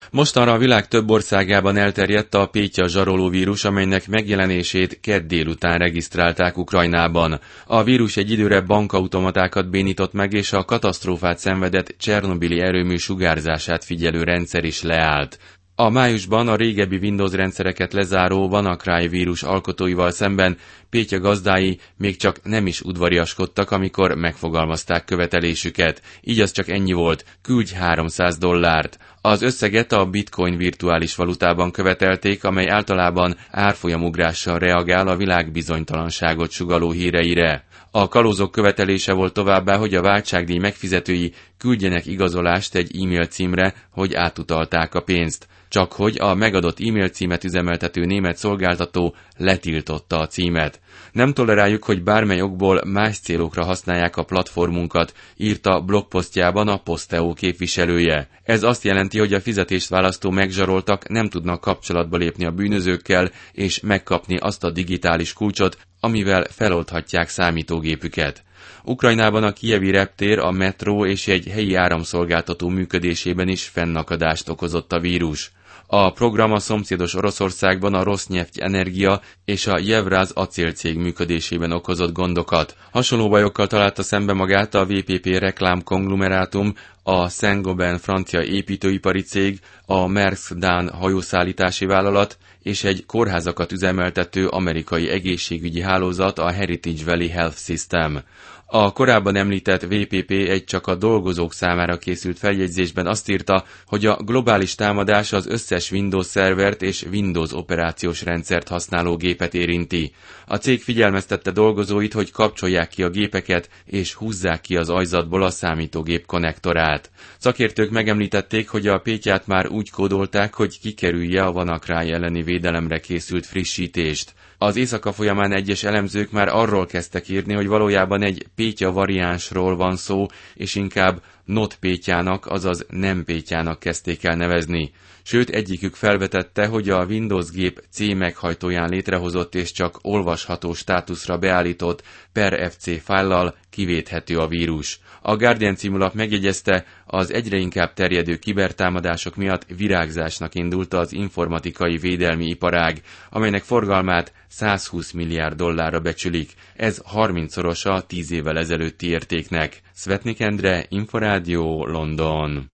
Mostanra a világ több országában elterjedt a Pétya zsaroló vírus, amelynek megjelenését kedd délután regisztrálták Ukrajnában. A vírus egy időre bankautomatákat bénított meg, és a katasztrófát szenvedett csernobili erőmű sugárzását figyelő rendszer is leállt. A májusban a régebbi Windows rendszereket lezáró WannaCry vírus alkotóival szemben Pétya gazdái még csak nem is udvariaskodtak, amikor megfogalmazták követelésüket. Így az csak ennyi volt, küldj $300. Az összeget a bitcoin virtuális valutában követelték, amely általában árfolyamugrással reagál a világ bizonytalanságot sugalló híreire. A kalózok követelése volt továbbá, hogy a váltságdíj megfizetői küldjenek igazolást egy e-mail címre, hogy átutalták a pénzt. Csak hogy a megadott e-mail címet üzemeltető német szolgáltató letiltotta a címet. Nem toleráljuk, hogy bármely okból más célokra használják a platformunkat, írta blogposztjában a Posteo képviselője. Ez azt jelenti, hogy a fizetést választó megzsaroltak nem tudnak kapcsolatba lépni a bűnözőkkel és megkapni azt a digitális kulcsot, amivel feloldhatják számítógépüket. Ukrajnában a kijevi reptér, a metró és egy helyi áramszolgáltató működésében is fennakadást okozott a vírus. A program a szomszédos Oroszországban a Rosneft Energia és a Jevraz acélcég működésében okozott gondokat. Hasonló bajokkal találta szembe magát a VPP reklámkonglomerátum, a Saint-Gobain francia építőipari cég, a Maersk dán hajószállítási vállalat és egy kórházakat üzemeltető amerikai egészségügyi hálózat, a Heritage Valley Health System. A korábban említett VPP egy csak a dolgozók számára készült feljegyzésben azt írta, hogy a globális támadás az összes Windows szervert és Windows operációs rendszert használó gépet érinti. A cég figyelmeztette dolgozóit, hogy kapcsolják ki a gépeket és húzzák ki az ajzatból a számítógép konnektorát. Szakértők megemlítették, hogy a Pétyát már úgy kódolták, hogy kikerülje a WannaCry elleni védelemre készült frissítést. Az éjszaka folyamán egyes elemzők már arról kezdtek írni, hogy valójában egy Pétya variánsról van szó, és inkább Not Pétyának, azaz nem Pétyának kezdték el nevezni. Sőt, egyikük felvetette, hogy a Windows gép C meghajtóján létrehozott és csak olvasható státuszra beállított .per.fc fájllal kivéthető a vírus. A Guardian című lap megjegyezte, az egyre inkább terjedő kibertámadások miatt virágzásnak indult az informatikai védelmi iparág, amelynek forgalmát $120 milliárd becsülik. Ez 30-szorosa 10 évvel ezelőtti értéknek. Szvetnik Endre, Inforádió, London.